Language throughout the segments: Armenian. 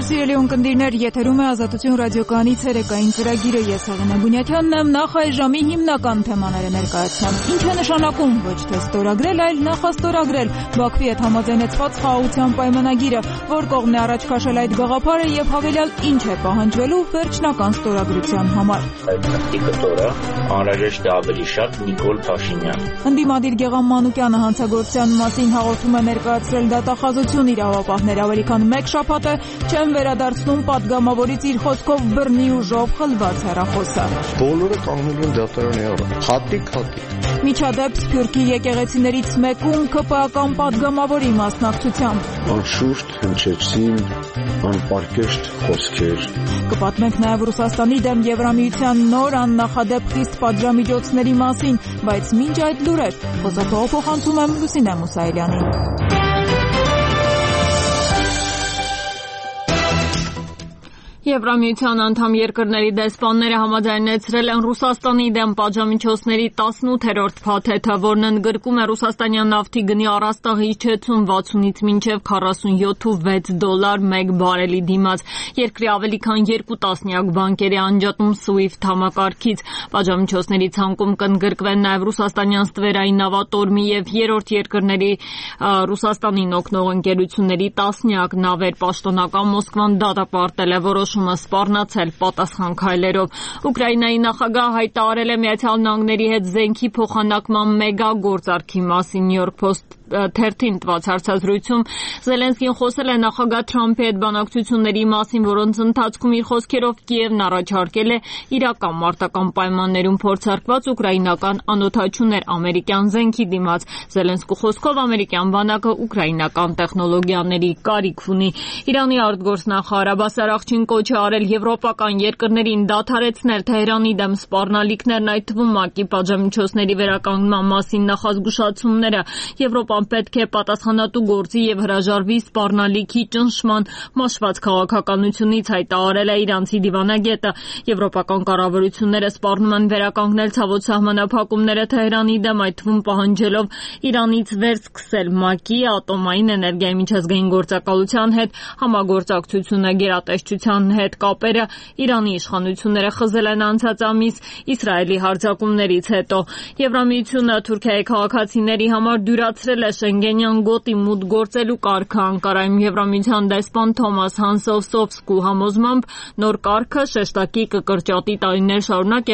Նમસ્કાર սիրելի ունկնդիրներ, եթերում է Ազատություն ռադիոկայանի ցերեկային ծրագիրը, ես Աղենե Բունյաթյանն եմ, նախ այժմի հիմնական թեմաները ներկայացնեմ։ Ինչ է նշանակում ոչ թե ստորագրել, այլ նախաստորագրել Բաքվի հետ համաձայնեցված խաղաղության պայմանագիրը, որ կողմն է առաջ քաշել այդ գաղափարը եւ հավելյալ ինչ է պահանջվելու վերջնական ստորագրության համար։ Այդ նկտորը անհրաժեշտ է ավելի շատ Նիկոլ Փաշինյան։ Ընդդիմադիր Գեղամ Մանուկյանը հանցագործության մասին հաղորդում է ներկայացրել դատախազություն իրավապահներ ավելի քան մեկ շաբաթ է չեն վերադարձնում պատգամավորից իր խոսքով բռնի ուժով խլված հեռախոսը։ Բոլորը կանգնելու են դատարանի առջև։ Հատիկ։ Միջադեպ Սփյուռքի եկեղեցիներից մեկում ԿՊԱ-ական պատգամավորի մասնակցությամբ։ Անշուշտ հնչեցին անպարկեշտ խոսքեր։ Կպատմենք նաև Ռուսաստանի դեմ Եվրամիության նոր աննախադեպ խիստ պատժամիջոցների մասին, բայց մինչ այդ լուրեր, խոսափողը փոխանցում եմ Լուսինե Մուսայելյանին։ Եվրամիության անդամ երկրների դեսպանները համաձայնեցրել են Ռուսաստանի դեմ պատժամիջոցների 18-րդ փաթեթը, որն ընդգրկում է ռուսաստանյան նավթի գնի առաստաղի իջեցում 60-ից մինչև $47 մեկ բարելի դիմաց, երկրի ավելի քան 2 տասնյակ բանկերի անջատում SWIFT համակարգից։ Պատժամիջոցների ցանկում կընդգրկվեն նաև ռուսաստանյան ստվերային նավատորմի եւ երրորդ երկրների Ռուսաստանին օգնող ընկերությունների տասնյակ նավեր։ Պաշտոնական Մոսկվան դատապարտել է որոշումը սպառնացել պատասխան քայլերով։ Ուկրաինայի նախագահը հայտարարել է Միացյալ Նահանգների հետ զենքի փոխանակման մեգա գործարքի մասին։ New York Post թերթին տված հարցազրույցում Զելենսկին խոսել է նախագահ Թրամփի հետ բանակցությունների մասին, որոնց ընթացքում իր խոսքերով Կիևն առաջարկել է իրական մարտական պայմաններում փորձարկված ուկրաինական անօդաչուներ ամերիկյան զենքի դիմաց։ Զելենսկու խոսքով ամերիկյան բանակը ուկրաինական տեխնոլոգիաների կարիք ունի։ Իրանի արտգործնախարար Աբբաս Արաղչին կոչ է արել եվրոպական երկրներին դադարեցնել Թեհրանի դեմ սպառնալիքներն, այդ թվում ՄԱԿ-ի պատժամիջոցների վերականգնման մասին նախազգուշացումները։ Եվրոպան պետք է պատասխանատու գործի եւ հրաժարվի սպառնալիքի ճնշման մաշված քաղաքականությունից, հայտարարել է իրանցի դիվանագետը։ Եվրոպական կառավարությունները սպառնում են վերականգնել ցավոտ սահմանափակումները Թեհրանի դեմ, այդ թվում պահանջելով Իրանից վերսկսել ՄԱԿ-ի ատոմային էներգիայի միջազգային գործակալության հետ համագործակցությունը, գերատեսչության հետ կապերը Իրանի իշխանությունները խզել են անցած ամիս Իսրայելի հարձակումներից հետո։ Եվրամիությունը Թուրքիայի քաղաքացիների համար դյուրացրել է Շենգենյան գոտի մուտք գործելու կարգը։ Անկարայում Եվրամիության դեսպան Թոմաս Հանսով-Սովսկու համոզմամբ նոր կարգը շեշտակի կկրճատի տարիներ շարունակ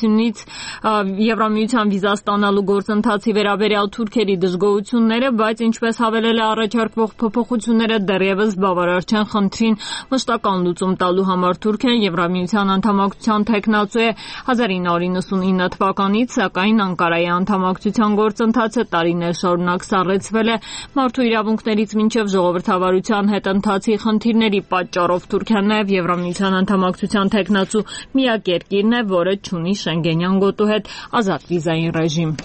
Եվրամիության վիզա ստանալու գործընթացի վերաբերյալ թուրքերի դժգոհությունները, բայց ինչպես հավելել է առաջարկվող փոփոխությունները դեռևս բավարար չեն խնդրին մշտական լուծում տալու համար։ Թուրքիան Եվրամիության անդամակցության թեկնածու է 1999 թվականից, սակայն Անկարայի անդամակցության գործընթացը տարիներ շարունակ սառեցվել է մարդու իրավունքներից մինչև ժողովրդավարության հետ ընթացի խնդիրների պատճառով։ Թուրքիան նաև Եվրամիության անդամակցության թեկնածու միակ երկիրն է, որը չունի Շենգենյան գոտու հետ ազատ վիզային ռեժիմ։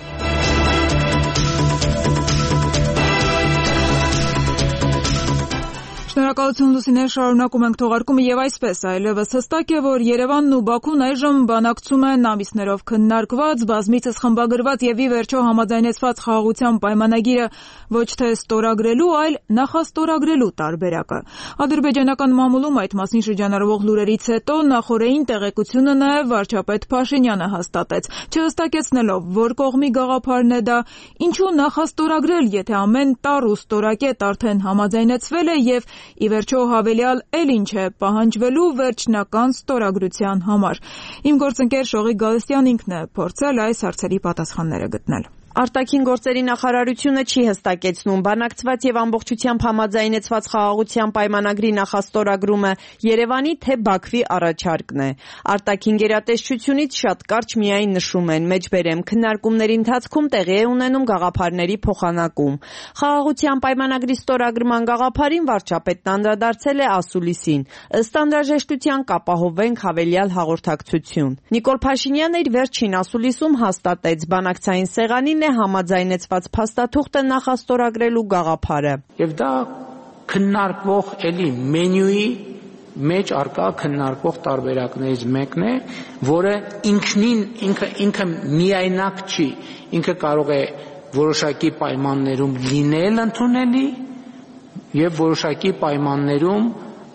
Շնորհակալություն Լուսինե, շարունակում ենք թողարկումը եւ այսպես այլևս հստակ է, որ Երևանն ու Բաքուն այժմ բանակցում են ամիսներով քննարկված, բազմիցս խմբագրված եւ ի վերջո համաձայնեցված խաղաղության պայմանագիրը ոչ թե ստորագրելու, այլ նախաստորագրելու տարբերակը։ Ադրբեջանական մամուլում այդ մասին շրջանառվող լուրերից հետո նախորդային տեղեկությունը նաեւ վարչապետ Փաշինյանը հաստատեց, չհստակեցնելով որ կողմի գաղափարն է դա, ինչու նախաստորագրել, եթե ամեն տառ ու ստորակետ արդեն համաձայնեցվել է եւ ի վերջո հավելյալ էլ ինչ է պահանջվելու վերջնական ստորագրության համար։ Իմ գործընկեր Շողիկ Գալստյան ինքն է փորձել այս հարցերի պատասխանները գտնել։ Արտաքին գործերի նախարարությունը չի հստակեցնում բանակցված եւ ամբողջությամբ համաձայնեցված խաղաղության պայմանագրի նախաստորագրումը Երևանի թե Բաքվի առաջարկն է։ Արտաքին գերատեսչությունից շատ կարճ միայն նշում են, մեջբերեմ քննարկումների ընթացքում տեղի է ունենում գաղափարների փոխանակում։ Խաղաղության պայմանագրի ստորագրման գաղափարին վարչապետն անդրադարձել է ասուլիսին։ Ըստ անհրաժեշտության կապահովենք հավելյալ հաղորդակցություն։ Նիկոլ Փաշինյանը իր վերջին ասուլիսում հաստատեց բանակցային սեղանին համաձայնեցված փաստաթուղթը նախաստորագրելու գաղափարը։ Եվ դա քննարկվող էլի մենյուի մեջ արկա քննարկվող տարբերակներից մեկն է, որը ինքը միայնակ չի, ինքը կարող է որոշակի պայմաններում լինել ընդունելի եւ որոշակի պայմաններում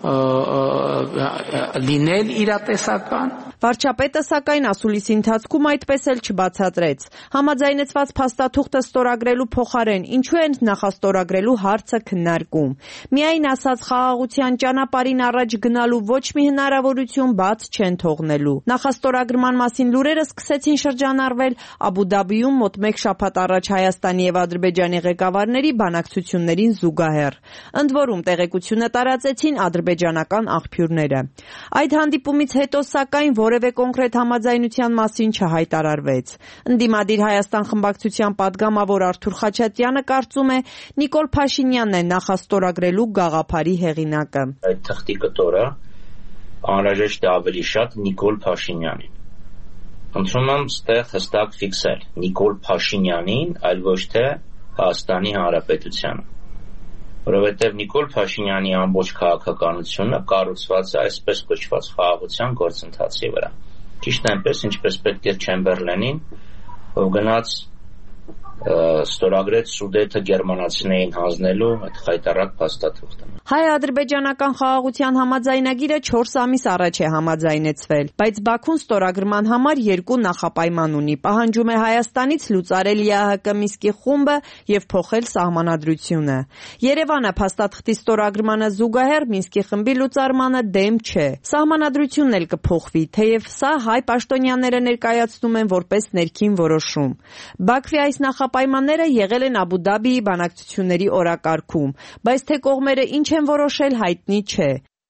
լինել իրատեսական։ Վարչապետը սակայն ասուլիսի ընթացքում այդպես էլ չբացատրեց։ Համաձայնեցված փաստաթուղթը ստորագրելու փոխարեն ինչու են նախաստորագրելու հարցը քննարկում։ Միայն ասած խաղաղության ճանապարհին առաջ գնալու ոչ մի հնարավորություն բաց չեն թողնելու։ Նախաստորագրման մասին լուրերը սկսեցին շրջանառվել Աբու Դաբիում մոտ 1 շաբաթ առաջ Հայաստանի եւ Ադրբեջանի ղեկավարների բանակցություններին զուգահեռ։ Ընդ որում տեղեկությունը տարածեցին ադրբեջանական աղբյուրները։ Այդ հանդիպումից հետո սակայն որևէ կոնկրետ համաձայնության մասին չհայտարարվեց։ Ընդդիմադիր Հայաստան խմբակցության պատգամավոր Արթուր Խաչատյանը կարծում է Նիկոլ Փաշինյանն է նախաստորագրելու գաղափարի հեղինակը։ Այդ թղթի կտորը անհրաժեշտ է ավելի շատ Նիկոլ Փաշինյանին։ Խնդրում եմ ստեղ հստակ ֆիքսել Նիկոլ Փաշինյանին, այլ ոչ թե Հայաստանի Հանրապետությանը։ Որովհետև Նիկոլ Փաշինյանի ամբողջ քաղաքականությունը կառուցված է այսպես կոչված խաղաղության գործընթացի վրա։ Ճիշտ այնպես, ինչպես պետք է Չեմբերլենին, ով գնաց ստորագրեց Սուդետը գերմանացիներին հանձնելու այդ խայտառակ փաստաթուղթը։ Հայ-ադրբեջանական խաղաղության համաձայնագիրը 4 ամիս առաջ է համաձայնեցվել, բայց Բաքուն ստորագրման համար 2 նախապայման ունի՝ պահանջում է Հայաստանից լուծարել ԵԱՀԿ Մինսկի խումբը եւ փոխել սահմանադրությունը։ Երևանը փաստաթղթի ստորագրմանը զուգահեռ Մինսկի խմբի լուծարմանը դեմ չէ։ Սահմանադրությունն էլ կփոխվի, թեև սա հայ պաշտոնյաները ներկայացնում են որպես ներքին որոշում։ Բաքվի այս նախապայմանները եղել են Աբու Դաբիի բանակցությունների օրակարգում, բայց թե կողմերը ինչ են որոշել հայտնի չէ։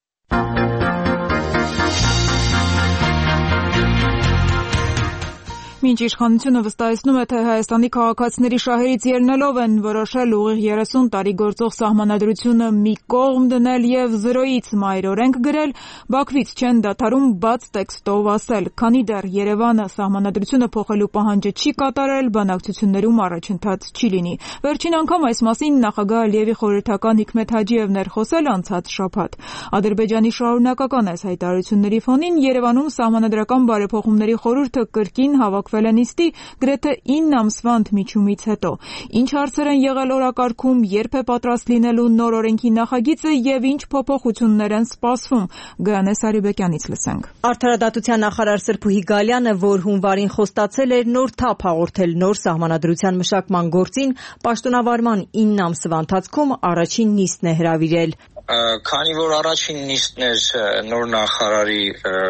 Մինչ իշխանությունը վստահեցնում է, թե Հայաստանի քաղաքացիների շահերից ելնելով են որոշել ուղիղ 30 տարի գործող սահմանադրությունը մի կողմ դնել եւ 0-ից մայրօրենք գրել, Բաքվից չեն դադարում բաց տեքստով ասել, քանի դեռ Երևանը սահմանադրությունը փոխելու պահանջը չի կատարել, բանակցություններում առաջընթաց չի լինի։ Վերջին անգամ այս մասին նախագահ Ալիևի խորհրդական Հիկմետ Հաջիևն էր խոսել անցած շաբաթ։ Ադրբեջանի շարունակական այս հայտարարությունների ֆոնին Երևանում սահմանադրական բարեփոխումների խորհուրդը կրկին հավաքվել է նիստի գրեթե 9 ամսվա ընդմիջումից հետո։ Ինչ հարցեր են եղել օրակարգում, երբ է պատրաստ լինելու նոր օրենքի նախագիծը եւ ինչ փոփոխություններ են սպասվում։ Գայանե Սարիբեկյանից լսենք։ Արդարադատության նախարար Սրփուհի Գալյանը, որ հունվարին խոստացել էր նոր թափ հաղորդել նոր սահմանադրության մշակման գործին, պաշտոնավարման 9 ամսվա ընթացքում առաջին նիստն է հրավիրել։ Քանի որ առաջին նիստն էր նոր նախարարի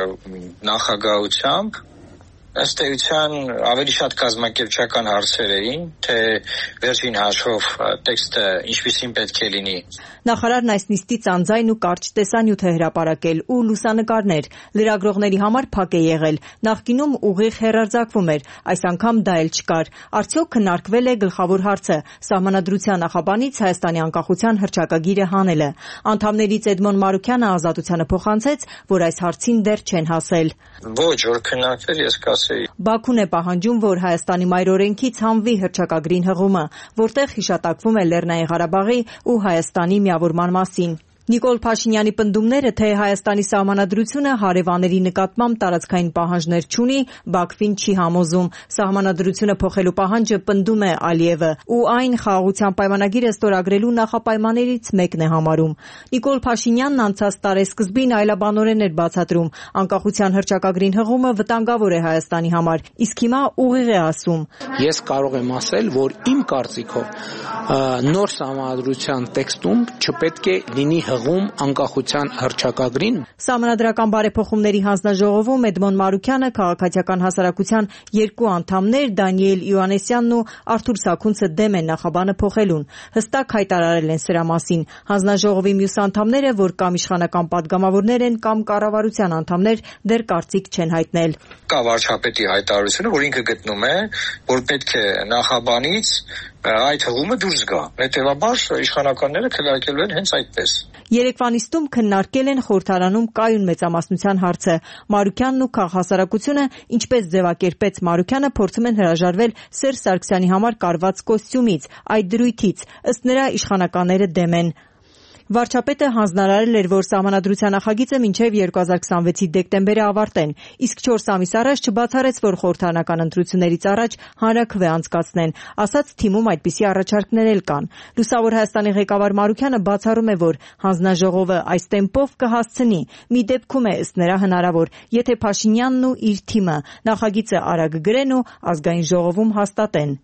նախագահությամբ, ըստ էության ավելի շատ կազմակերպչական հարցեր էին, թե վերջին հաշվով տեքստը ինչպիսին պետք է լինի։ Նախարարն այս նիստից անձայն ու կարճ տեսանյութ է հրապարակել ու լուսանկարներ։ Լրագրողների համար փակ է եղել։ Նախկինում ուղիղ հեռարձակվում էր, այս անգամ դա էլ չկար։ Արդյոք քննարկվել է գլխավոր հարցը՝ սահմանադրության նախաբանից Հայաստանի անկախության հռչակագիրը հանելը։ Անդամներից Էդմոն Մարուքյանը Ազատությանը փոխանցեց, որ այս հարցին դեռ չեն հասել։ Ոչ, որ քննարկվել, ես կասեի։ Բաքուն է պահանջում, որ Հայաստանի մայրօրենքից հանվի հռչակագրին հղումը, որտեղ հիշատակվում է Լեռնային Ղարաբաղի ու Հայաստանի միավորման մասին։ Նիկոլ Փաշինյանի պնդումները, թե Հայաստանի սահմանադրությունը հարևանների նկատմամբ տարածքային պահանջներ չունի, Բաքվին չի համոզում։ Սահմանադրությունը փոխելու պահանջը պնդում է Ալիևը, ու այն խաղաղության պայմանագիրը ստորագրելու նախապայմաններից մեկն է համարում։ Նիկոլ Փաշինյանն անցած տարեսկզբին այլաբանորեն էր բացատրում, անկախության հռչակագրին հղումը վտանգավոր է Հայաստանի համար, իսկ հիմա ուղիղ է ասում։ Ես կարող եմ ասել, որ իմ կարծիքով նոր սահմանադրության տեքստում չպետք է լինի հղում անկախության հռչակագրին։ Սահմանադրական բարեփոխումների հանձնաժողովում Էդմոն Մարուքյանը, քաղաքացիական հասարակության 2 անդամներ Դանիել Իոաննեսյանն ու Արթուր Սաքունցը դեմ են նախաբանը փոխելուն։ Հստակ հայտարարել են սրա մասին։ Հանձնաժողովի մյուս անդամները, որ կամ իշխանական падգամավորներ են, կամ կառավարության անդամներ, դեռ կարծիք չեն հայտնել։ Կա վարչապետի հայտարարությունը, որ ինքը գտնում է, որ պետք է նախաբանից այդ հղումը դուրս գա։ Հետևաբար իշխանականները քվեարկելու են հենց այդպես։ Երեկվա նիստում քննարկել են խորհրդարանում կայուն մեծամասնության հարցը։ Մարուքյանն ու քաղաքասարակությունը, ինչպես ձևակերպեց Մարուքյանը, փորձում են հրաժարվել Սերժ Սարգսյանի համար կարված կոստյումից, այդ դրույթից։ Ըստ նրա, իշխանականները դեմ են։ Վարչապետը հանձնարարել էր, որ սահմանադրության նախագիծը մինչև 2026-ի դեկտեմբերը ավարտեն, իսկ 4 ամիս առաջ չբացառեց, որ խորհրդարանական ընտրություններից առաջ հանրաքվե անցկացնեն, ասաց թիմում այդպիսի առաջարկներ էլ կան։ Լուսավոր Հայաստանի ղեկավար Մարուքյանը բացառում է, որ հանձնաժողովը այս տեմպով կհասցնի։ Մի դեպքում է ըստ նրա հնարավոր, եթե Փաշինյանն ու իր թիմը նախագիծը արագ գրեն ու ազգային ժողովում հաստատեն։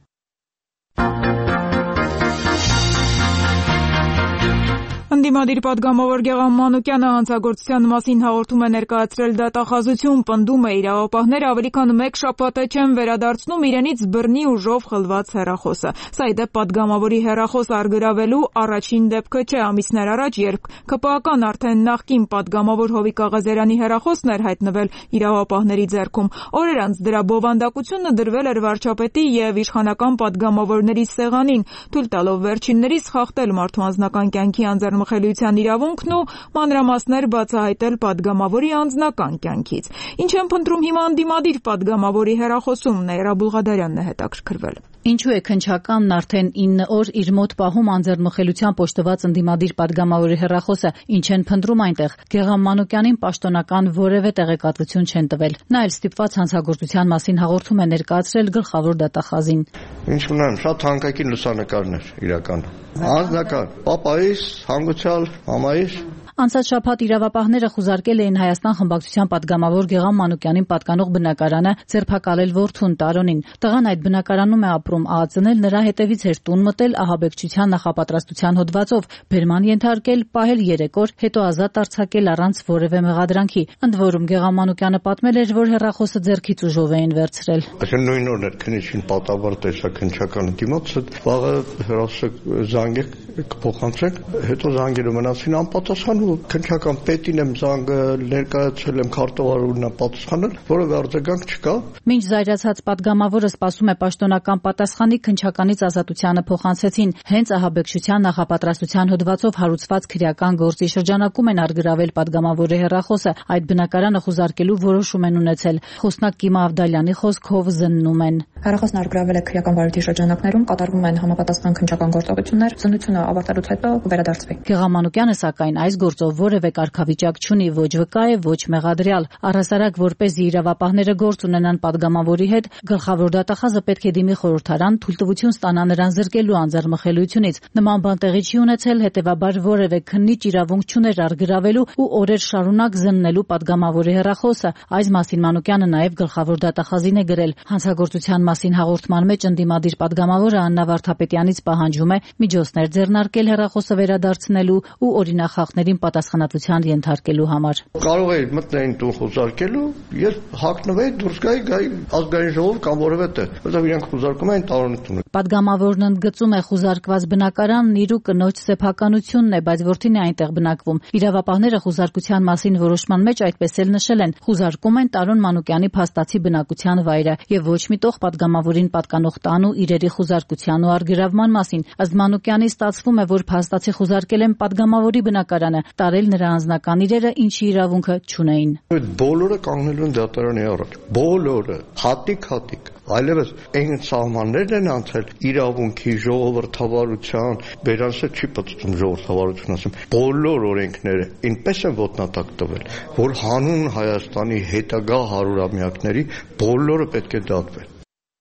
Ընդդիմադիր պատգամավոր Գեղամ Մանուկյանը հանցագործության մասին հաղորդում է ներկայացրել դատախազություն, պնդում է իրավապահները ավելի քան 1 շաբաթ չեն վերադարձնում իրենից բռնի ուժով խլված հեռախոսը։ Սա ի դեպ պատգամավորի հեռախոս առգրավելու առաջին դեպքը չէ։ Ամիսներ առաջ, երբ ԿՊԱ-կան արդեն նախկին պատգամավոր Հովիկ Աղազարյանի հեռախոսն էր հայտնվել իրավապահների ձեռքում, օրեր անց դրա բովանդակությունը դրվել էր վարչապետի եւ իշխանական պատգամավորների սեղանին, թույլ տալով վերջիններիս խախտել մարդու անձնական կյանքի անձեռնմխելիության իրավունքն ու մանրամասներ բացահայտել պատգամավորի անձնական կյանքից։ Ինչ են փնտրում հիմա ընդդիմադիր պատգամավորի հեռախոսում, Նեյրա Բուլղադարյանն է հետաքրքրվել։ Ինչու է քննչականն արդեն 9 օր իր մոտ պահում անձեռնմխելիության պոշտված ընդդիմադիր պատգամավորի հեռախոսը, ինչ են փնտրում այնտեղ։ Գեղամ Մանուկյանին պաշտոնական որևէ տեղեկատվություն չեն տվել։ Նա էլ ստիպված հանցագործության մասին հաղորդում է ներկայացրել գլխավոր դատախազին։ Ինչ ունեմ, շատ հանկարքին լուսանկարներ իրական։ Անձնական, պապայիս, հանգուցյալ, մամայիս։ Անցած շաբաթ իրավապահները խուզարկել էին Հայաստան խմբակցության պատգամավոր Գեղամ Մանուկյանին պատկանող բնակարանը, ձերբակալել որդուն Տարոնին։ Տղան այդ բնակարանում է ապրում, ԱԱԾ-ն էլ նրա հետևից էր տուն մտել ահաբեկչության նախապատրաստության հոդվածով, բերման ենթարկել, պահել 3 օր, հետո ազատ արձակել առանց որևէ մեղադրանքի։ Ընդ որում Գեղամ Մանուկյանը պատմել էր, որ հեռախոսը ձեռքից ուժով էին վերցրել։ Այսինքն նույն օրն էր քննիչին պատավար տեսա քննչական դիմացը, վաղը հեռախոսը զանգեր կփոխանցենք, հետո զանգերը մնացին անպատասխան ու քննչական պետին եմ զանգը ներկայացել եմ քարտուղարունն է պատասխանել, որևէ արձագանք չկա։ Մինչ զայրացած պատգամավորը սպասում է պաշտոնական պատասխանի, քննչականից ազատությանը փոխանցեցին։ Հենց ահաբեկչության նախապատրաստության հոդվածով հարուցված քրեական գործի շրջանակում են առգրավել պատգամավորի հեռախոսը։ Այդ բնակարանը խուզարկելու որոշում են ունեցել։ Խոսնակ Կիմա Ավդալյանի խոսքով զննում են։ Հեռախոսն առգրավել է քրեական վարույթի շրջանակներում, կատարվում են համապատասխան քննչական գործողություններ, զննությունը ավարտելուց հետո կվերադարձվի։ Գեղամ Մանուկյանը սակայն այս գործով որևէ կարգավիճակ չունի, ոչ վկա է, ոչ մեղադրյալ։ Առհասարակ, որպեսզի իրավապահները գործ ունենան պատգամավորի հետ, գլխավոր դատախազը պետք է դիմի խորհրդարան, թույլտվություն ստանա նրան զրկելու անձեռնմխելիությունից։ Նման բան տեղի չի ունեցել, հետևաբար որևէ քննիչ իրավունք չուներ առգրավելու ու օրեր շարունակ զննելու պատգամավորի հեռախոսը։ Այս մասին Մանուկյանը նաև գլխավոր դատախազին է գրել։ Հանցագործության մասին հաղորդման մեջ ընդդիմադիր պատգամավորը Աննա Վարդապետյանից պահանջում է միջոցներ ձեռնարկել հեռախոսը վերադարձնելու ու օրինախախտներին պատասխանատվության ենթարկելու համար։ Կարող է մտնեին տուն խուզարկելու, ես հագնվեի դուրս գայի ազգային ժողով կամ որևէ տեղ, որտեղ իրենք խուզարկում են Տարոնի տունը։ Պատգամավորն ընդգծում է խուզարկված բնակարանն իր ու կնոջ սեփականությունն է, բայց որդին է այնտեղ բնակվում։ Իրավապահները խուզարկության մասին որոշման մեջ այդպես էլ նշել են. խուզարկում են Տարոն Մանուկյանի փաստացի բնակության վայրը եւ ոչ մի տող պատգամավորին պատկանող տան ու իրերի խուզարկության ու առգրավման մասին։ Ըստ Մանուկյանի ստացվում է, որ փաստացի խուզարկել են պատգամավորի բնակարանը, տարել նրա անձնական իրերը, ինչի իրավունքը չունեին։ Այդ բոլորը կանգնելու են դատարանի առաջ։ Բոլորը, հատիկ։ Այլևս այն սահմաններն են անցել իրավունքի, ժողովրդավարության, վերանսը չի պատծում ժողովրդավարություն ասեմ։ Բոլոր օրենքները այնպես են ոտնատակ տվել, որ հանուն Հայաստանի հետագա հարյուրամյակների բոլորը պետք է դատվեն։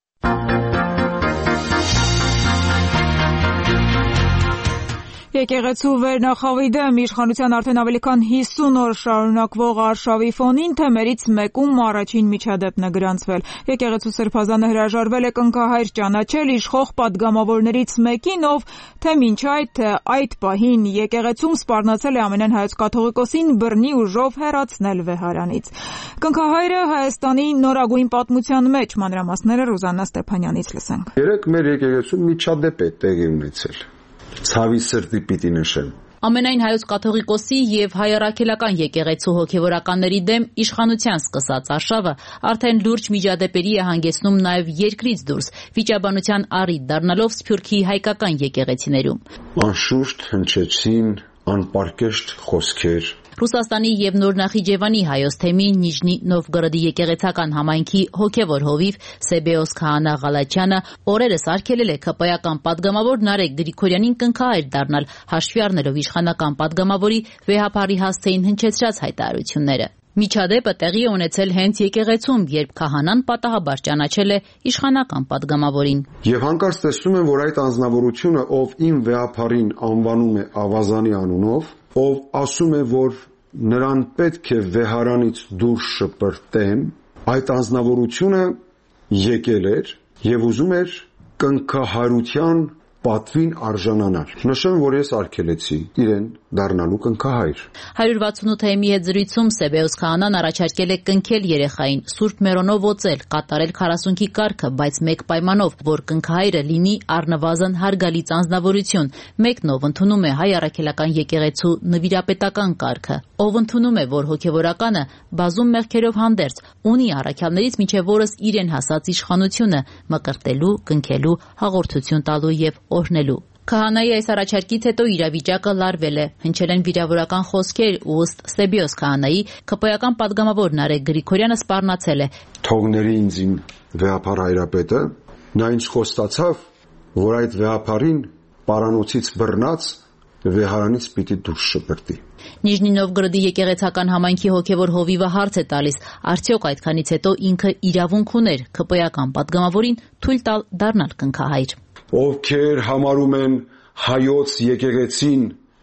Եկեղեցու վերնախավի դեմ իշխանության արդեն ավելի քան 50 օր շարունակվող արշավի ֆոնին թեմերից մեկում առաջին միջադեպն է գրանցվել։ Եկեղեցու սրբազանը հրաժարվել է կնքահայր ճանաչել իշխող պատգամավորներից մեկին, ով թե մինչ այդ պահին եկեղեցում սպառնացել է ամենայն հայոց կաթողիկոսին բռնի ուժով հեռացնել վեհարանից։ Կնքահայրը Հայաստանի նորագույն պատմության մեջ, մանրամասները Ռուզաննա Ստեփանյանից լսենք։ Երեք մեր եկեղեցում միջադեպ է տեղի ունեցել։ Ցավի սրտի պիտի նշեմ։ Ամենայն հայոց կաթողիկոսի եւ հայ առաքելական եկեղեցու հոգեվորականների դեմ իշխանության սկսած արշավը արդեն լուրջ միջադեպերի է հանգեցնում նաեւ երկրից դուրս, վիճաբանության առիթ դառնալով Սփյուռքի հայկական եկեղեցիներում։ Անշուշտ հնչեցին անպարկեշտ խոսքեր։ Ռուսաստանի եւ Նոր Նախիջևանի հայոց թեմի Նիժնի Նովգորոդի եկեղեցական համայնքի հոգևոր հովիվ Սեբեոս Քահանա Ղալաչյանը օրերս արգելել է ԿՊ-ական պատգամավոր Նարեկ Գրիգորյանին կնքահայր դառնալ, հաշվի առնելով իշխանական պատգամավորի վեհապարի հասցեին հնչեցրած հայտարարությունները։ Միջադեպը տեղի է ունեցել հենց եկեղեցում, երբ քահանան պատահաբար ճանաչել է իշխանական պատգամավորին։ Եվ հանկարծ տեսնում եմ, որ այդ անձնավորությունը, ով իմ վեհապարին անվանում է ավազանի անունով, ով ասում է, որ նրան պետք է վեհարանից դուրս շպրտեմ, այդ անձնավորությունը եկել էր եւ ուզում էր կնքահարության պատվին արժանանալ։ Նշեմ, որ ես արգելեցի իրեն դառնալու կնքահայր։ 168-ի հետ զրույցում Սեբեոս Քահանան առաջարկել է կնքել երեխային, Սուրբ Մերոնով օծել, կատարել 40-ի կարգը, բայց մեկ պայմանով, որ կնքահայրը լինի առնվազն հարգալից անձնավորություն, մեկն ով ընդունում է հայ առաքելական եկեղեցու նվիրապետական կարգը, ով ընդունում է, որ հոգևորականը բազում մեղքերով հանդերձ ունի առաքյալներից մինչև օրս իրեն հասած իշխանությունը մկրտելու, կնքելու, հաղորդություն տալու եւ օրհնելու։ Քահանայի այս առաջարկից հետո իրավիճակը լարվել է, հնչել են վիրավորական խոսքեր ու ըստ Սեբեոս Քահանայի ԿՊ-ական պատգամավոր Նարեկ Գրիգորյանը սպառնացել է։ Թողների ինձ իմ վեհապար հայրապետը, նա ինձ խոստացավ, որ այդ վեհապարին պարանոցից բռնած վեհարանից պիտի դուրս շպրտի։ Նիժնի Նովգորոդի եկեղեցական համայնքի հոգևոր հովիվը հարց է տալիս, արդյոք այդքանից հետո ինքը իրավունք ուներ ԿՊ-ական պատգամավորին թույլ տալ դառնալ կնքահայր։ Ովքեր համարում են հայոց եկեղեցին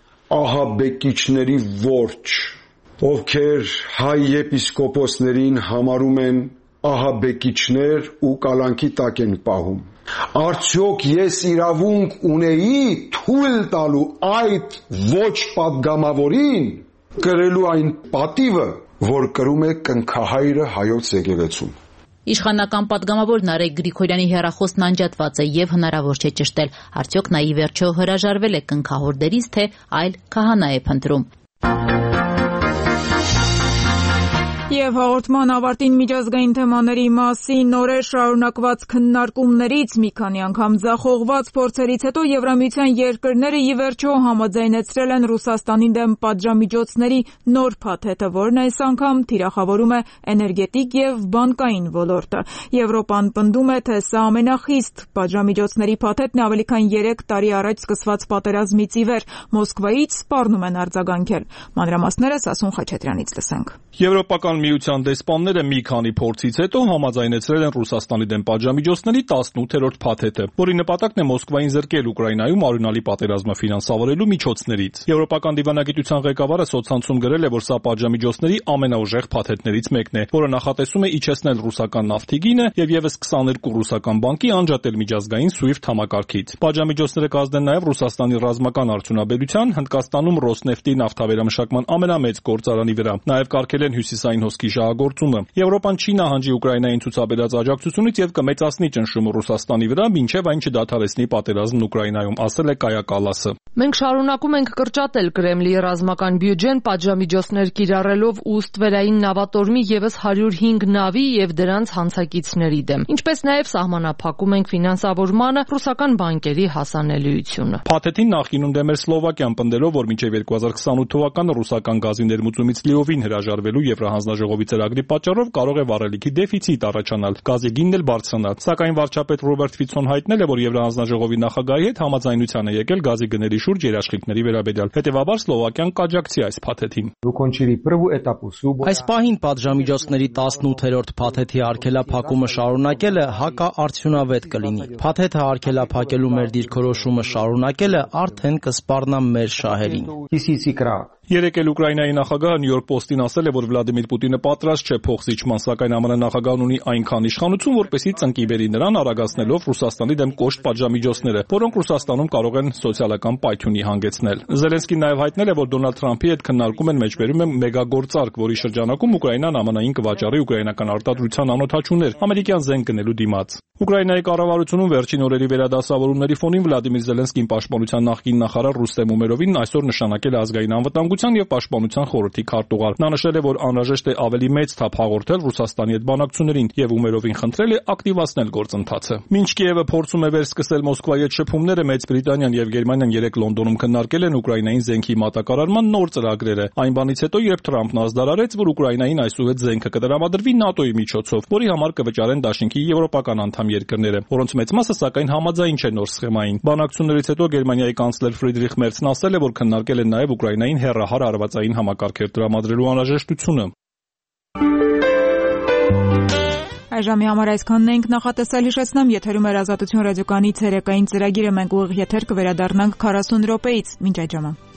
ահաբեկիչների ворջ, ովքեր հայ եպիսկոպոսներին համարում են ահաբեկիչներ ու կալանքի տակ են պահում, արդյոք ես իրավունք ունեի թույլ տալու այդ ոչ պատգամավորին կրելու այն պատիվը, որ կրում է կնքահայրը հայոց եկեղեցում։ Իշխանական պատգամավոր Նարեկ Գրիգորյանի հեռախոսն անջատված է եւ հնարավոր չէ ճշտել, արդյոք նա ի վերջո հրաժարվել է կնքահորդերից, թե այլ քահանա է փնտրում։ Եվ հաղորդման ավարտին միջազգային թեմաների մասին նորեր շարունակված քննարկումներից մի քանի անգամ ձախողված փորձերից հետո Եվրամիության երկրները ի վերջո համաձայնեցրել են Ռուսաստանի դեմ պատժամիջոցների նոր փաթեթը, որն այս անգամ թիրախավորում է էներգետիկ եւ բանկային ոլորտը։ Եվրոպան պնդում է, թե սա ամենախիստ պատժամիջոցների փաթեթն է ավելի քան 3 տարի առաջ սկսված պատերազմից ի վեր։ Մոսկվայից սպառնում են արձագանքել։ Մանրամասները Սասուն Խաչատրյանից լսենք։ Եվրոպական միության դեսպանները մի քանի փորձից հետո համաձայնեցրել են Ռուսաստանի դեմ պատժամիջոցների 18-րդ փաթեթը, որի նպատակն է Մոսկվային զրկել Ուկրաինայում արյունալի պատերազմը ֆինանսավորելու միջոցներից։ Եվրոպական դիվանագիտության ղեկավարը սոցցանցում գրել է, որ սա պատժամիջոցների ամենաուժեղ փաթեթներից մեկն է, որը նախատեսում է իջեցնել ռուսական նավթի գինը եւ եւս 22 ռուսական բանկի անջատել միջազգային SWIFT համակարգից։ Պատժամիջոցները կազդեն նաեւ Ռուսաստանի ռազմական արդյունաբերության, Հնդկաստանում Ռոսնեֆտի նավթավերամշակման ամենամեծ գործարանի վրա։ Նաեւ կարգել են հյուսիսային հոսքի շահագործումը։ Եվրոպան չի նահանջի Ուկրաինային ցուցաբերած աջակցությունից եւ կմեծացնի ճնշումը Ռուսաստանի վրա, մինչեւ այն չդադարեցնի պատերազմն Ուկրաինայում, ասել է Կայա Կալասը։ Մենք շարունակում ենք կրճատել Կրեմլի ռազմական բյուջեն պատժամիջոցներ կիրառելով ու ստվերային նավատորմի եւս 105 նավի եւ դրանց հանցակիցների դեմ, ինչպես նաեւ սահմանափակում ենք ֆինանսավորմանը, ռուսական բանկերի հասանելիությունը։ Փաթեթին նախինում դեմ էր Սլովակիան, պնդելով, որ մինչեւ 2028 թվականը ռուսական գազի ներմուծումից լիովին հրաժարվելու Եվրահանձնաժողովի ծրագրի պատճառով կարող է վառելիքի դեֆիցիտ առաջանալ, գազի գինն էլ բարձրանա։ Սակայն վարչապետ Ռոբերտ Ֆիցոն հայտնել է, որ Եվրահանձնաժողովի նախագահի հետ համաձայնության է եկել գազի գների շուրջ երաշխիքների վերաբերյալ։ Հետևաբար Սլովակիան կաջակցի այս փաթեթին։ Այս պահին պատժամիջոցների 18-րդ փաթեթի արգելափակումը շարունակելը հակաարդյունավետ կլինի։ Փաթեթը արգելափակելու մեր դիրքորոշումը շարունակելը արդեն կսպառնա մեր շահերին։ Երեկ էլ Ուկրաինայի նախագահը Նյու Յորք Պոստին ասել է, որ Վլադիմիր Պուտինը պատրաստ չէ փոխզիջման, սակայն ԱՄՆ նախագահն ունի այնքան իշխանություն, որպեսզի ծնկի բերի նրան արագացնելով Ռուսաստանի դեմ կոշտ պատժամիջոցները, որոնք Ռուսաստանում կարող են սոցիալական պայթյունի հանգեցնել։ Զելենսկին նաև հայտնել է, որ Դոնալդ Թրամփի հետ քննարկում են մեջբերում է մեգագործարք, որի շրջանակում Ուկրաինան ԱՄՆ-ին կվաճառի ուկրաինական արտադրության անօթաչուներ ամերիկյան զենք գնելու դիմաց։ Ուկրաինայի կառավարությունում վերջին օրերի վերադասավորումների ֆոնին Վլադիմիր Զելենսկին պաշտպանության նախկին նախարար Ռուստեմ Ումերովին այսօր նշանակել է ազգային անվտանգության եւ պաշտպանության խորհրդի քարտուղար։ Նա նշել է, որ անհրաժեշտ է ավելի մեծ թափ հաղորդել Ռուսաստանի հետ բանակցություններին եւ ումերովին խնդրել է ակտիվացնել գործընթացը։ Մինչ Կիևը փորձում է վերսկսել Մոսկվայի հետ շփումները, Մեծ Բրիտանիան եւ Գերմանիան 3 Լոնդոնում քննարկել են Ուկրաինային զենքի մատակարարման նոր ծրագրերը։ Այն բանից հետո, երբ Թրամփն ազդարարեց, որ Ուկրաինային այսուհետ զենքը կտրամադրվի ՆԱՏՕ-ի միջոցով, որի համար կվճարեն դաշինքի եվրոպական անդամ երկրները, որոնց մեծ մասը սակայն համաձայն չէ նոր սխեմային։ Բանակցություններից հետո Գերմանիայի կանցլեր Ֆրիդրիխ Մերցն ասել է, որ քննարկել են նաեւ Ուկրաինային հեռահար արվածային համակարգեր տրամադրելու անհրաժեշտությունը։ Այժմի համար այսքանն ենք նախատեսել, հիշեցնեմ, եթերում էր Ազատություն ռադիոկայանի ցերեկային ծրագիրը, մենք ուղիղ եթեր կվերադառնանք 40 րոպեից, մինչ այդ ժամը։